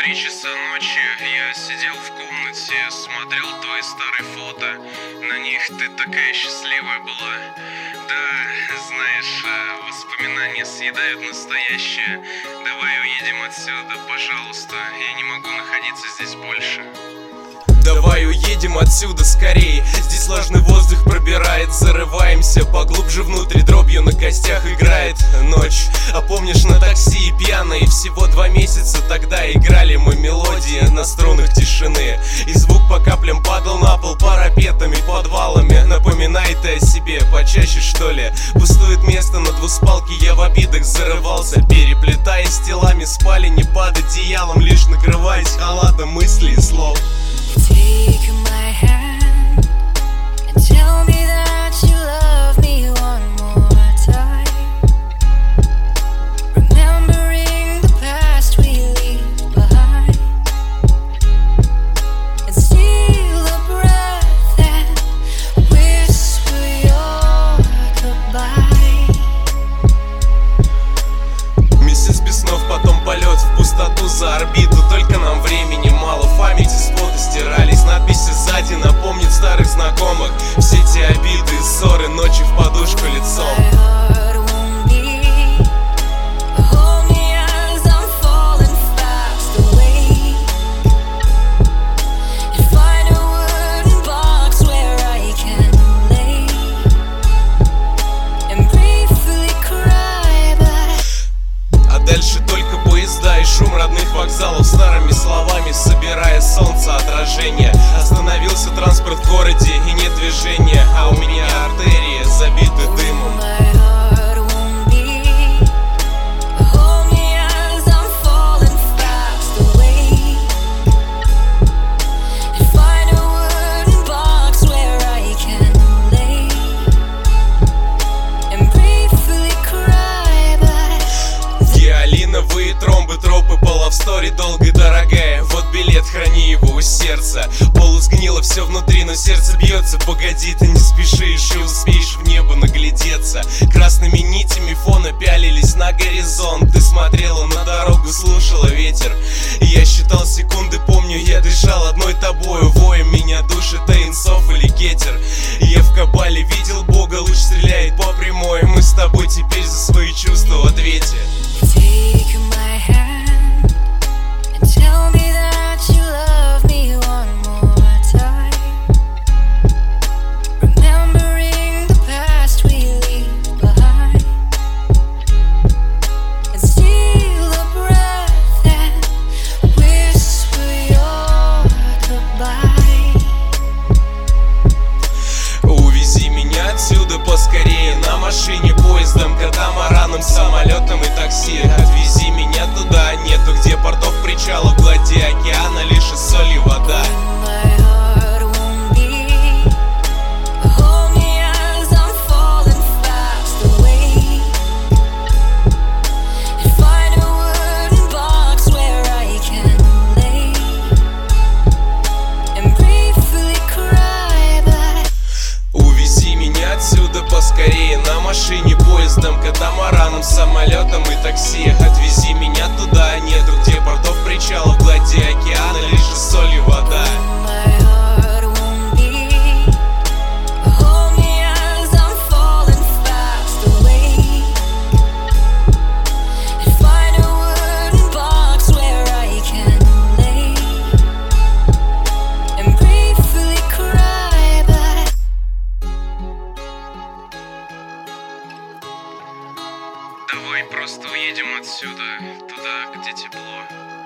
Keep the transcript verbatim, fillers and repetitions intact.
Три часа ночи я сидел в комнате, смотрел твои старые фото. На них ты такая счастливая была. Да, знаешь, воспоминания съедают настоящее. Давай уедем отсюда, пожалуйста. Я не могу находиться здесь больше. Давай уедем отсюда скорей. Здесь влажный воздух пробирает. Зарываемся поглубже внутрь, дробью на костях играет ночь. А помнишь, на такси и пьяные всего два месяца тогда играли мы мелодии на струнах тишины. И звук по каплям падал на пол парапетами, подвалами. Напоминай ты о себе почаще, что ли. Пустует место на двуспалке, я в обидах зарывался, переплетаясь телами, спали не под одеялом, лишь накрываясь халатом мыслей и слов. Take my hand and tell me that you love me one more time. Remembering the past we leave behind, and steal a breath and whisper your goodbye. Месяц без снов, потом полет в пустоту за орбиту. Только нам времени мало, в памяти споты стирались. Надписи сзади напомнят старых знакомых. Все те обиды и ссоры, ночи в подушку лицом. Дальше только поезда и шум родных вокзалов, старыми словами собирая солнце отражение. Остановился транспорт в городе и нет движения, а у меня артерии забиты дымом. Гиалиновые тромбы, тропы, половстори долгая дорогая. Вот билет, храни его у сердца. Полусгнило все внутри, но сердце бьется. Погоди, ты не спеши, еще успеешь в небо наглядеться. Красными нитями фона пялились на горизонт. Ты смотрела на дорогу, слушала ветер. И я считал секунды, помню, я дышал одной тобою. Воем меня душит Эйнсов или Кетер. Я в кабале видел Бога, луч стреляет по прямой. Мы с тобой теперь за свои чувства в ответе. Take my hand and tell me that you love me one more time. Remembering the past we leave behind, and steal a breath and whisper your goodbye. Увези меня отсюда поскорее на машине, поездом, катамараном, самолетом и такси. Отвези меня туда, нету где портов, причалов, глади океана, лишь из соли вода. Увези меня отсюда поскорее на машине, поездом, катамараном, самолетом и такси. Отвези меня туда, нету где портов, причалов, глади океана, лишь из соли вода. Давай просто уедем отсюда, туда, где тепло.